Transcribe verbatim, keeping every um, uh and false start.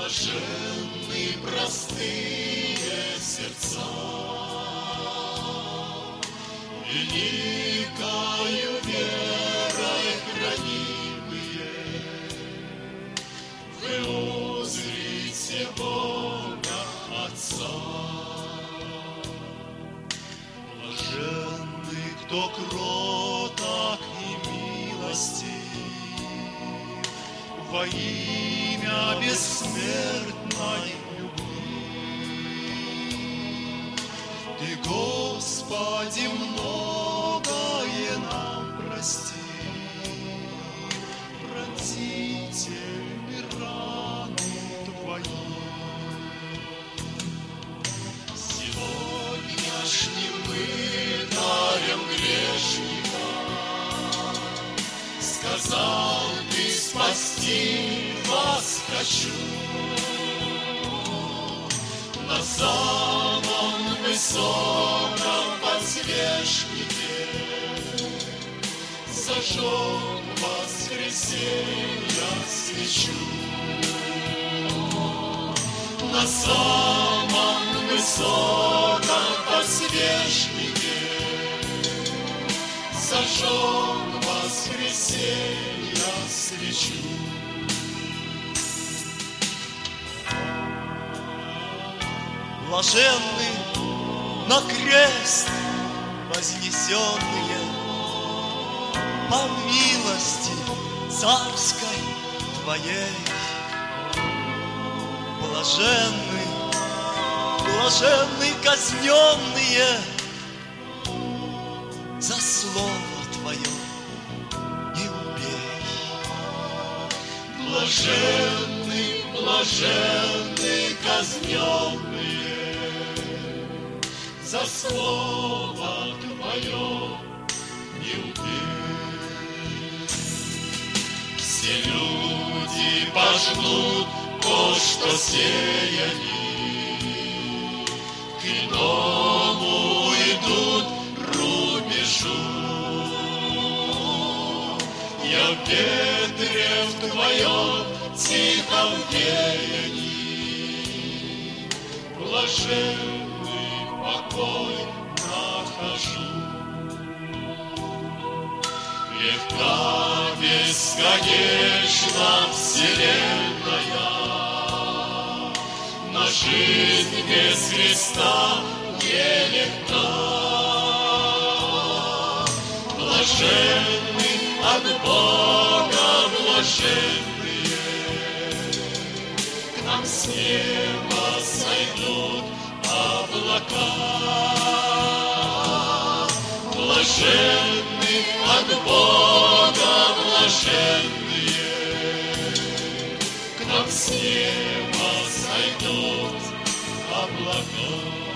Блаженны простые сердца, великою верой хранимые, вы узрите Бога Отца. Блаженны, кто кроток и милостив, во имя бессмертной любви. Ты, Господи, многое нам прости, пронзительны раны Твои. Сегодняшним мытарем грешника сказал Ты: спасти вас хочу. На самом высоком подсвечнике зажег воскресенья свечу. На самом высоком подсвечнике зажег воскресенья свечу. Блаженны на крест вознесенные по милости царской Твоей. Блаженны, блаженны казненные за слово Твое не убей. Блаженны, блаженны казненные за слово Твое не убей. Все люди пожнут то, что сеяли, к иному идут рубежу. Я в ветре в Твоем тихом веянии блаженный покой нахожу. Легка бесконечна вселенная, но жизнь без Христа нелегка. Блаженны от Бога блаженные, к нам с неба сойдут облака. Блаженны от Бога блаженные, к нам с неба сойдут облака.